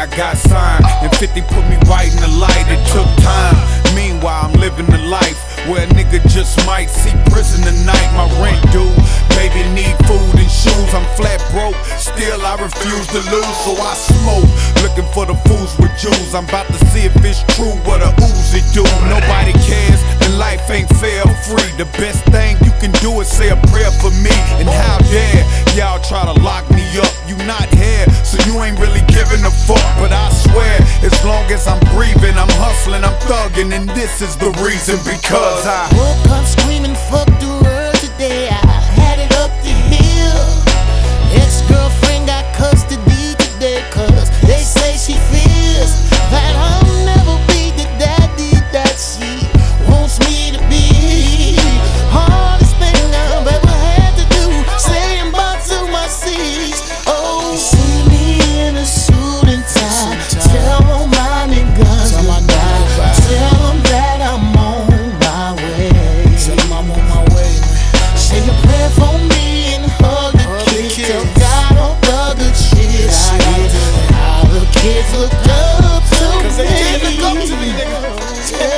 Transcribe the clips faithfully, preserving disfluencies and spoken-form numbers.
I got signed, and fifty put me right in the light. It took time. Meanwhile, I'm living the life where a nigga just might see prison tonight. My rent due, baby need food and shoes. I'm flat broke, still I refuse to lose. So I smoke, looking for the fools with jewels. I'm about to see if it's true what a Uzi do. Nobody cares, and life ain't fair or free. The best thing you can do is say a prayer for me. And how dare y'all try to lock me up? You not here, so you ain't really giving a fuck. But I swear, as long as I'm breathing, I'm hustling, I'm thugging, and this is the reason. Because I woke up screaming, fuck the world today. I had it up the hill. Ex-girlfriend got custody today, cause they say she feels that I'll never be the daddy that she wants me to be. Hardest thing I've ever had to do, saying bye to my seeds. Oh, you see me in a suit and tie, tell all my niggas goodbye. Tell them that I'm on my way. Tell them I'm on my way, man. Say a prayer for me and hug the kids. Tell God all the good shit I did. How the kids look up to me. Cause they did look up to me, nigga.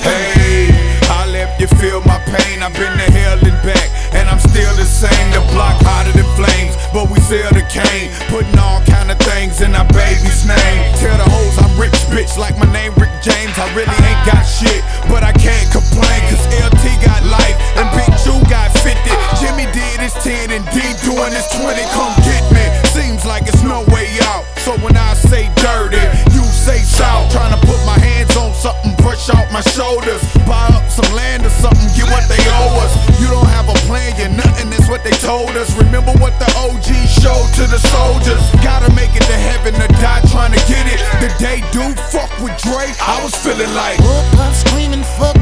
Hey, I'll let you feel my pain. I've been to hell and back, and I'm still the same. The block hotter than flames, but we sell the cane. Putting all kind of things in our baby's name. Tell the hoes I'm rich, bitch, like my name Rick James. I really ain't got shit, but I can't complain. Cause L T got life, and Big Jew got fifty. Jimmy did his ten, and D doing his twenty. Come get me, seems like it's no way out. So when I say dirty, you say south. Trying to put my hands on something, brush out my shoulders. Buy up some land or something, get what they owe us. You don't have a plan, you're nothing, that's what they told us. Remember what the O G showed to the soldiers. Gotta make it to heaven or die trying to get it. The day do fuck with Dre, I was feeling like woke up screaming, fuck